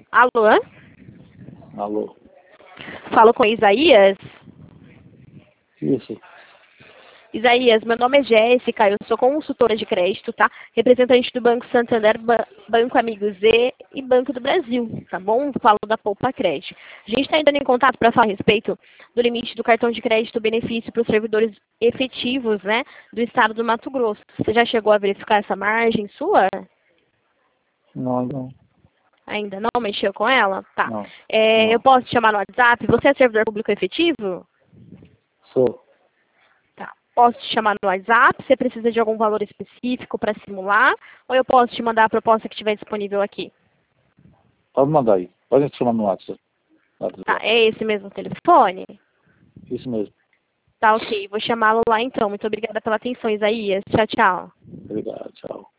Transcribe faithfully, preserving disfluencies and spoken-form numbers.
Alô? Alô? Falo com Isaías? Isso. Isaías, meu nome é Jéssica, eu sou consultora de crédito, tá? Representante do Banco Santander, Ba- Banco Amigo Z e Banco do Brasil, tá bom? Falo da Poupa Crédito. A gente está entrando em contato para falar a respeito do limite do cartão de crédito benefício para os servidores efetivos, né, do estado do Mato Grosso. Você já chegou a verificar essa margem sua? Não, não. Ainda não mexeu com ela? Tá. Não. É, Não. eu posso te chamar no WhatsApp? Você é servidor público efetivo? Sou. Tá. Posso te chamar no WhatsApp? Você precisa de algum valor específico para simular? Ou eu posso te mandar a proposta que estiver disponível aqui? Pode mandar aí. Pode te chamar no WhatsApp. Tá, WhatsApp. é esse mesmo telefone? Isso mesmo. Tá, ok. Vou chamá-lo lá então. Muito obrigada pela atenção, Isaías. Tchau, tchau. Obrigado. Tchau.